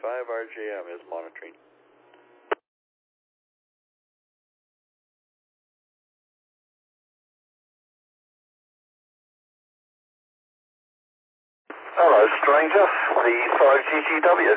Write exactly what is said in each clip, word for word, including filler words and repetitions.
five R J M is monitoring. Hello, stranger. V five G G W.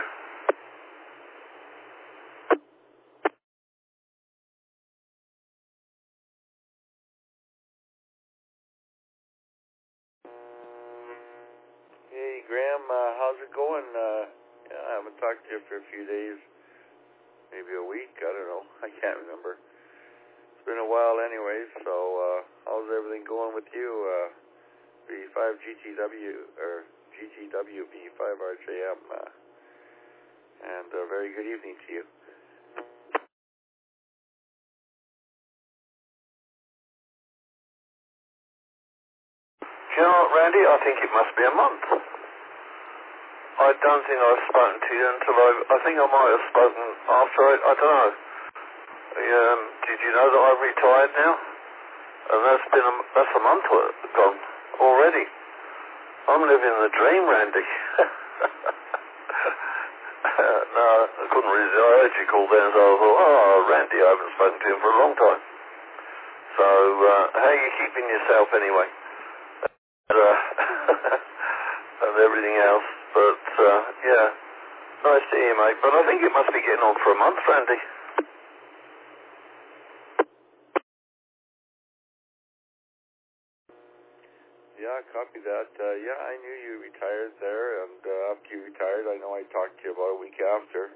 Hey, Graham, uh, how's it going? Uh, yeah, I haven't talked to you for a few days, maybe a week, I don't know, I can't remember. It's been a while anyways, so uh, how's everything going with you? Uh, V five G T W, or G T W V five R J M, uh, and a very good evening to you. Do you know what, Randy? I think it must be a month. I don't think I've spoken to you until I... I think I might have spoken after I... I don't know. Um, did you know that I've retired now? And that's been a, that's a month gone already. I'm living the dream, Randy. No, I couldn't really... I heard you call down, so I thought, oh, Randy, I haven't spoken to him for a long time. So, uh, how are you keeping yourself anyway? Uh, and everything else, but uh, yeah, nice to hear, mate. But I think it must be getting on for a month, Randy. Yeah, copy that. Uh, yeah, I knew you retired there, and uh, after you retired, I know I talked to you about a week after.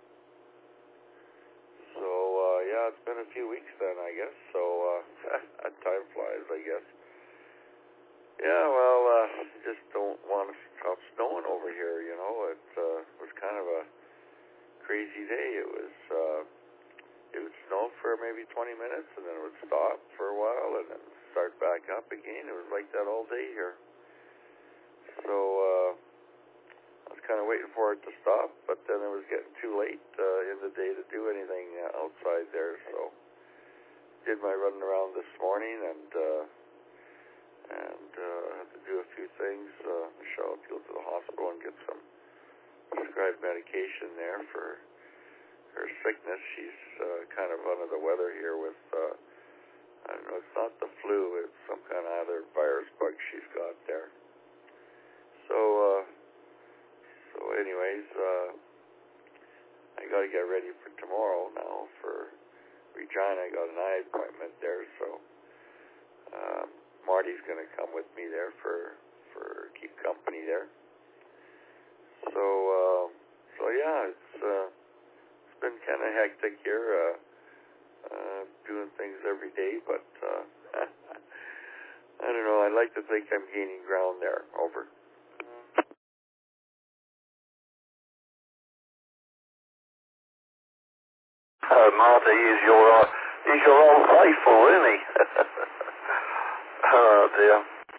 So, uh, yeah, it's been a few weeks then, I guess. So, uh, time flies, I guess. Yeah, well, uh, just don't want to stop snowing over here, you know. It uh, was kind of a crazy day. It was, uh, it would snow for maybe twenty minutes, and then it would stop for a while, and then start back up again. It was like that all day here. So, uh, I was kind of waiting for it to stop, but then it was getting too late uh, in the day to do anything uh, outside there, so did my running around this morning, and, uh, and uh, had to do a few things. Uh, Michelle had to go to the hospital and get some prescribed medication there for her sickness. She's uh, kind of under the weather here with, uh, I don't know, it's not the flu, it's some kind of other virus bug she's got there. So, uh, so anyways, uh, I got to get ready for tomorrow now for Regina. I got an eye appointment there, so um, Marty's going to come with me there for, for keep company there. So, uh, so yeah, it's, uh, it's been kind of hectic here, uh, uh, doing things every day, but uh, I don't know, I like to think I'm gaining ground there. Over. Oh, Marty, he's your, uh, he's your old faithful, isn't he? Oh, dear.